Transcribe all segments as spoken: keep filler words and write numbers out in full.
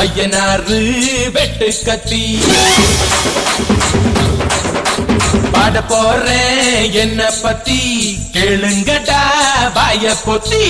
ஐயனாரு வெட்டு கத்தி பாட போறேன் என்ன பத்தி கேளுங்கடா வாய பொத்தி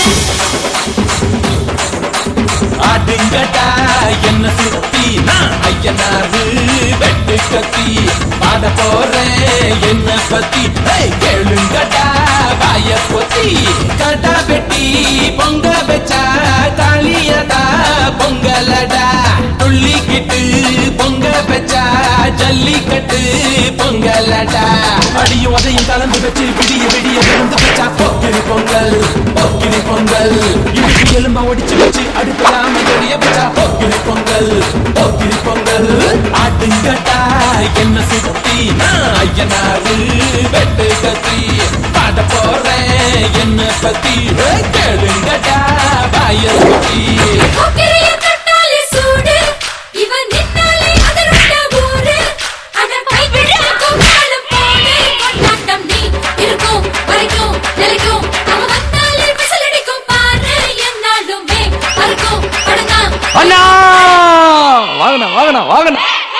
ஆடுங்கடா என்ன சுத்தி நான் ஐயனாரு வெட்டு கத்தி பாட போறேன் என்ன பத்தி கேளுங்கடா வாய பொத்தி கடா வெட்டி பொங்க வச்சா தாலியதா பொங்கலடா துள்ளிக்கிட்டு பொங்க வச்சா ஜல்லிக்கட்டு பொங்கலடா அடியும் அதையும் கலந்து வச்சு விடிய விடிய விழுந்து வச்சா போக்கிரி பொங்கல் போக்கிரி பொங்கல் இடுப்பு எலும்பா ஒடிச்சு வச்சு அடுப்பலாம தெரிய வச்சா போக்கிரி பொங்கல் போக்கிரி பொங்கல் ஆட்டுங்கட்டா என்ன சுத்தி நான் ஐயனாரு வெட்டு கத்தி பாட போறேன் என்ன பத்தி கேளுங்கட்டா வாய சுத்தி வாங்கண்ணா வாங்கண்ணா வாங்கண்ணா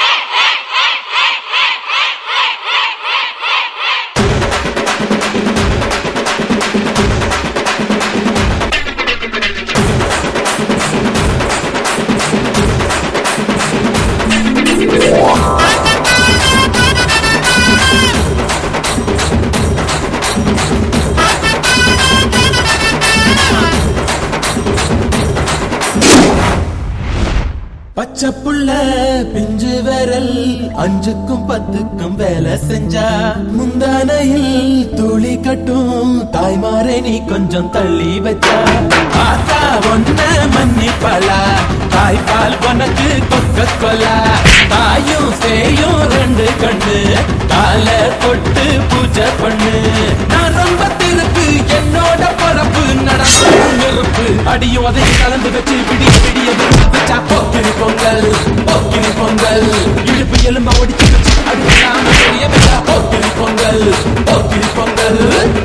பச்சை புள்ள பிஞ்சு விரல் அஞ்சுக்கும் பத்துக்கும் வேலை செஞ்சா முந்தானையில் துளி கட்டும் தாய்மாரை நீ கொஞ்சம் தள்ளி வச்சா ஆத்தா ஒன்ன மன்னிப்பலா தாய்பால் உனக்கு கொக்க கொலா தாயும் சேயும் ரெண்டு கண்ணு கால தொட்டு பூஜை பண்ணு நான் ரொம்ப திருப்பு என்னோட பரப்பு நடப்பு நெருப்பு அடியும் அதையும் கலந்து வச்சு விடிய விடிய வச்சா போக்கிரி பொங்கல் போக்கிரி பொங்கல் இடுப்பு எலும்பா ஒடிச்சு வச்சு அடுப்பலாம தெரிய வச்சா போக்கிரி பொங்கல் போக்கிரி பொங்கல்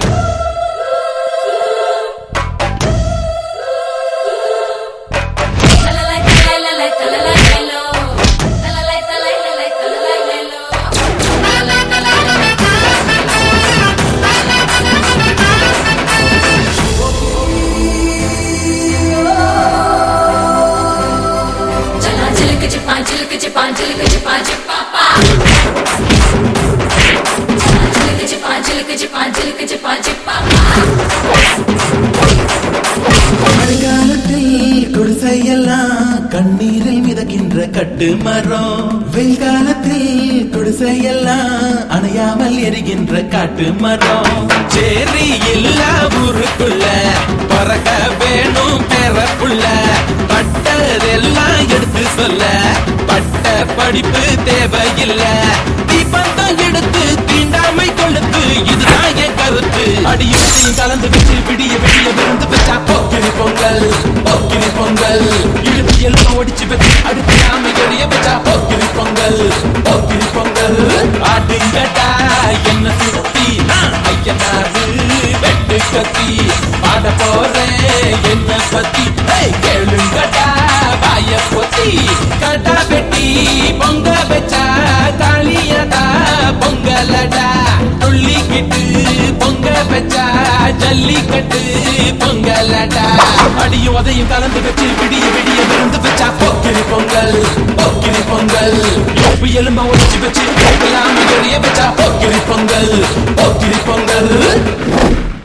மழைக்காலத்தில் குடிசையெல்லாம் கண்ணீரில் மிதக்கின்ற கட்டு மரம் வெயில் காலத்தில் குடிசையெல்லாம் அணையாமல் எரிகின்ற காட்டு மரம் சேரி இல்லா ஊருக்குள்ள பறக்க வேணும் பெறப்புள்ள பட்டதெல்லாம் எடுத்து சொல்ல பட்ட படிப்பு தேவையில்லை தீபந்தம் எடுத்து தீண்டாமை கொளுத்து இதுதான் என் கருத்து அடியும் கலந்து வச்சு விடிய விடிய விருந்து வச்சா போக்கிரி பொங்கல் போக்கிரி பொங்கல் இழுப்பு எலும்ப ஒடிச்சு வச்சு அடுப்பலாம எரிய வச்சா போக்கிரி பொங்கல் போக்கிரி பொங்கல் ஆட்டுங்கட்டா என்ன சுத்தி நான் ஐயனாரு வெட்டு கத்தி பாட போறேன் என்ன பத்தி கேளுங்கட்டா வாய பொத்தி கடா வெட்டி பொங்க வச்சா தாலியதா பொங்கலடா துள்ளிக்கிட்டு பொங்க வச்சா ஜல்லிக்கட்டு பொங்கலடா அடியும் அதையும் கலந்து வச்சு விடிய விடிய விருந்து வச்சா போக்கிரி பொங்கல் போக்கிரி பொங்கல் இடுப்பு எலும்பா ஒடிச்சு வச்சு அடுப்பலாம எரிய வச்சா போக்கிரி பொங்கல் போக்கிரி பொங்கல்